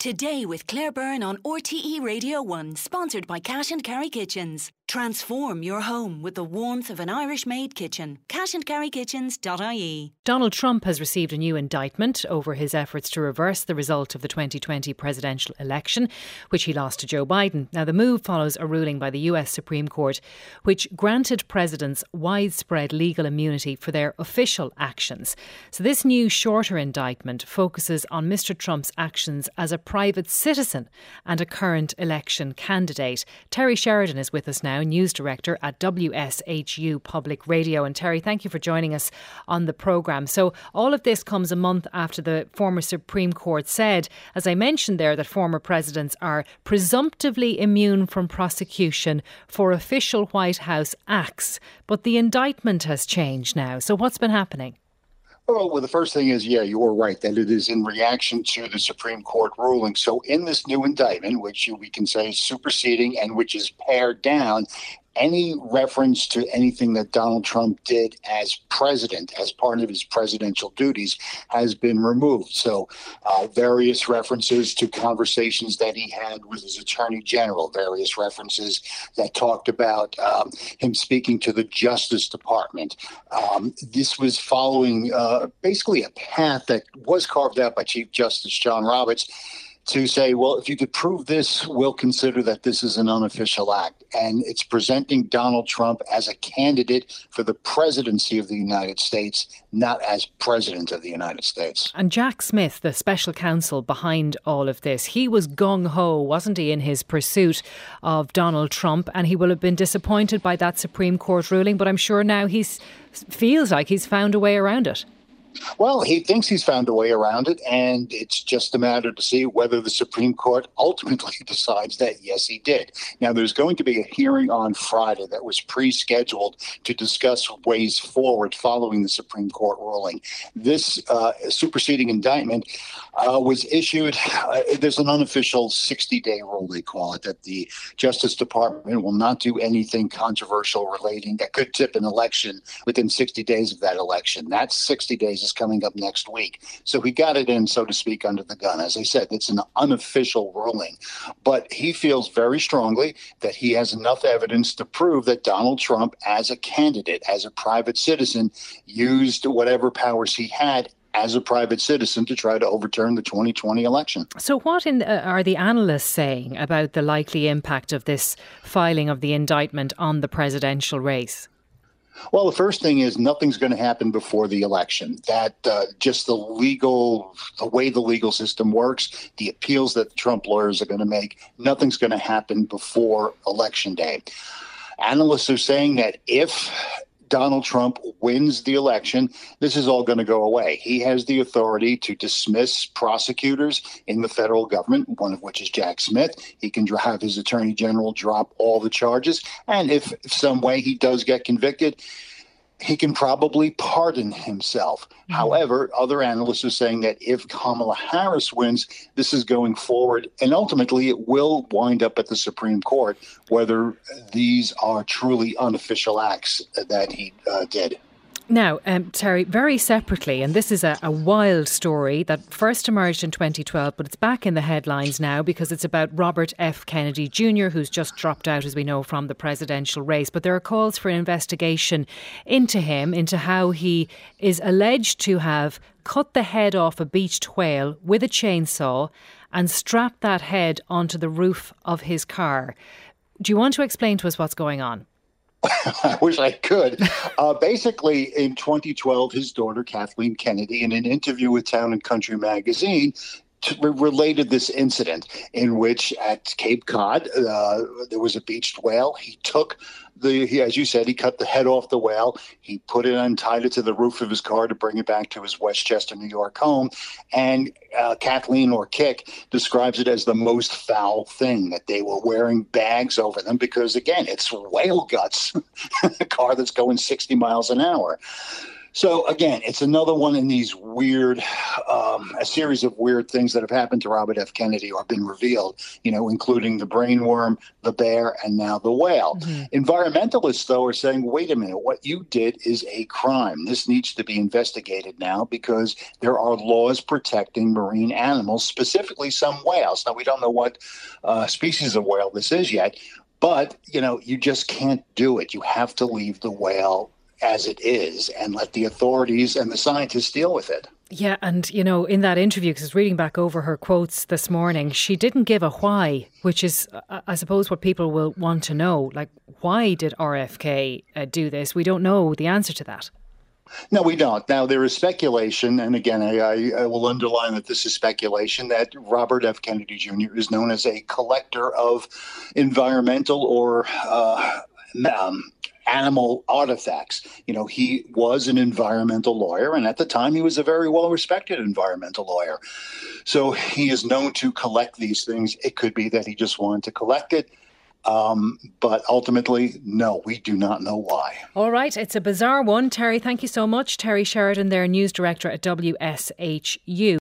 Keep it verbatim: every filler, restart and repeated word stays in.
Today with Claire Byrne on R T E Radio one, sponsored by Cash and Carry Kitchens. Transform your home with the warmth of an Irish-made kitchen. cash and carry kitchens dot I E. Donald Trump has received a new indictment over his efforts to reverse the result of the twenty twenty presidential election, which he lost to Joe Biden. Now, the move follows a ruling by the U S Supreme Court, which granted presidents widespread legal immunity for their official actions. So this new shorter indictment focuses on Mister Trump's actions as a private citizen and a current election candidate. Terry Sheridan is with us now, News Director at W S H U Public Radio. And Terry, thank you for joining us on the programme. So all of this comes a month after the former Supreme Court said, as I mentioned there, that former presidents are presumptively immune from prosecution for official White House acts. But the indictment has changed now. So what's been happening? Oh, well, the first thing is, yeah, you're right, that it is in reaction to the Supreme Court ruling. So in this new indictment, which we can say is superseding and which is pared down, any reference to anything that Donald Trump did as president, as part of his presidential duties, has been removed. So uh, various references to conversations that he had with his attorney general, various references that talked about um, him speaking to the Justice Department. Um, this was following uh, basically a path that was carved out by Chief Justice John Roberts to say, well, if you could prove this, we'll consider that this is an unofficial act. And it's presenting Donald Trump as a candidate for the presidency of the United States, not as president of the United States. And Jack Smith, the special counsel behind all of this, he was gung-ho, wasn't he, in his pursuit of Donald Trump? And he will have been disappointed by that Supreme Court ruling, but I'm sure now he feels like he's found a way around it. Well, he thinks he's found a way around it, and it's just a matter to see whether the Supreme Court ultimately decides that, yes, he did. Now, there's going to be a hearing on Friday that was pre-scheduled to discuss ways forward following the Supreme Court ruling. This uh, superseding indictment uh, was issued. Uh, there's an unofficial sixty-day rule, they call it, that the Justice Department will not do anything controversial relating that could tip an election within sixty days of that election. That's sixty days is coming up next week. So he got it in, so to speak, under the gun. As I said, it's an unofficial ruling. But he feels very strongly that he has enough evidence to prove that Donald Trump, as a candidate, as a private citizen, used whatever powers he had as a private citizen to try to overturn the twenty twenty election. So what in, uh, are the analysts saying about the likely impact of this filing of the indictment on the presidential race? Well, the first thing is nothing's going to happen before the election. That uh, just the legal, the way the legal system works, the appeals that the Trump lawyers are going to make, nothing's going to happen before Election Day. Analysts are saying that if Donald Trump wins the election, this is all going to go away. He has the authority to dismiss prosecutors in the federal government, one of which is Jack Smith. He can have his attorney general drop all the charges. And if, if some way he does get convicted, he can probably pardon himself. Mm-hmm. However, other analysts are saying that if Kamala Harris wins, this is going forward, and ultimately it will wind up at the Supreme Court, whether these are truly unofficial acts that he uh, did. Now, um, Terry, very separately, and this is a, a wild story that first emerged in twenty twelve, but it's back in the headlines now because it's about Robert F. Kennedy Junior, who's just dropped out, as we know, from the presidential race. But there are calls for an investigation into him, into how he is alleged to have cut the head off a beached whale with a chainsaw and strapped that head onto the roof of his car. Do you want to explain to us what's going on? I wish I could. Uh, basically, in twenty twelve, his daughter, Kathleen Kennedy, in an interview with Town and Country magazine, t- related this incident in which at Cape Cod, uh, there was a beached whale. He took the, he, as you said, he cut the head off the whale. He put it and tied it to the roof of his car to bring it back to his Westchester, New York home. And uh, Kathleen, or Kick, describes it as the most foul thing, that they were wearing bags over them because, again, it's whale guts, a car that's going sixty miles an hour. So again, it's another one in these weird, um, a series of weird things that have happened to Robert F. Kennedy or been revealed, you know, including the brain worm, the bear, and now the whale. Mm-hmm. Environmentalists, though, are saying, wait a minute, what you did is a crime. This needs to be investigated now because there are laws protecting marine animals, specifically some whales. Now, we don't know what uh, species of whale this is yet, but, you know, you just can't do it. You have to leave the whale as it is and let the authorities and the scientists deal with it. Yeah, and, you know, in that interview, because I was reading back over her quotes this morning, she didn't give a why, which is, I suppose, what people will want to know. Like, why did R F K uh, do this? We don't know the answer to that. No, we don't. Now, there is speculation, and again, I, I, I will underline that this is speculation, that Robert F. Kennedy Junior is known as a collector of environmental or uh, um, animal artifacts. You know, he was an environmental lawyer, and at the time he was a very well-respected environmental lawyer. So he is known to collect these things. It could be that he just wanted to collect it. Um, but ultimately, no, we do not know why. All right. It's a bizarre one. Terry, thank you so much. Terry Sheridan, their news director at W S H U.